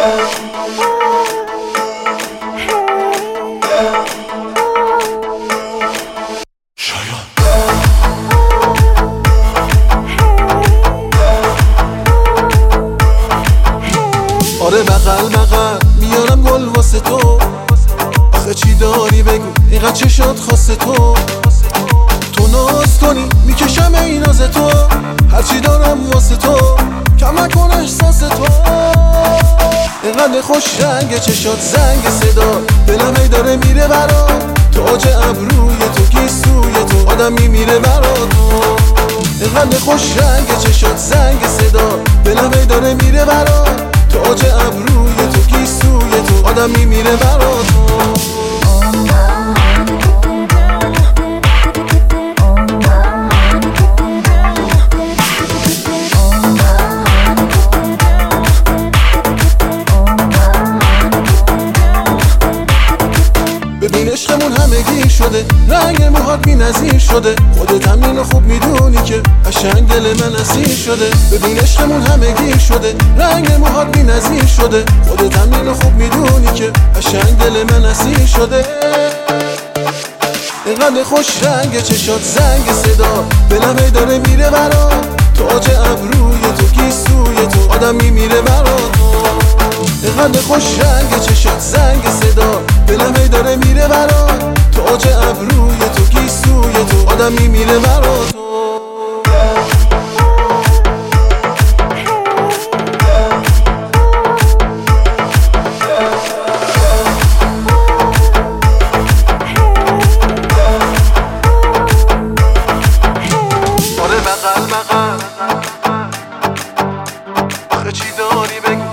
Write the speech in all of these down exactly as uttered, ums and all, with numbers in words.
آره بغل بغل میارم گل واسه تو، آخه چی داری بگو اینقدر چشات خاصه تو. تو ناز کنی میکشم این ناز تو، هرچی دارم واسه تو کم نکن احساس تو. اینقدر خوش رنگ چشات زنگ صدا، دلم ای داره میره برا تاج ابروی تو، گیسوی تو آدم میمیره برا تو. اینقدر خوش رنگ چشات زنگ صدا، دلم ای داره میره برا تاج ابروی تو، گیسوی تو آدم میمیره برا تو. ببین عشقمون همه گیر شده، رنگ موهات بی نظیر شده، خودت هم اینو خوب میدونی که قشنگ دل من اسیر شده. ببین عشقمون همه گیر شده، رنگ موهات بی نظیر شده، خودت هم اینو خوب میدونی که قشنگ دل من اسیر شده. اینقدر خوش رنگ چشات زنگ صدا، دلم ای داره میره برا تاج ابروی تو، گیسوی تو آدم میمیره برا تو. اینقدر خوش رنگ چشات زنگ صدا، دلم ای داره میره برا تاج ابروی تو، گیسوی تو آدم میمیره برا تو. آره بغل بغل آخه چی داری بگو،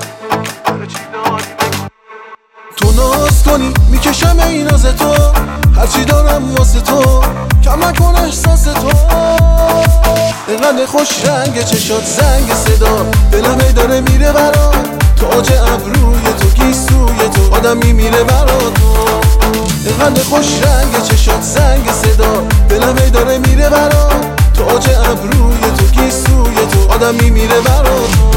تو ناز کنی میکشم این ناز تو، هرچی دارم واسه تو کم نکن احساس تو. اینقدر خوش رنگ چشات زنگ صدا، دلم ای داره میره برا تاج ابروی تو، گیسوی تو آدم میمیره برا تو. اینقدر خوش رنگ چشات زنگ صدا، دلم ای داره میره برا تاج ابروی تو، گیسوی تو آدم میمیره برا تو.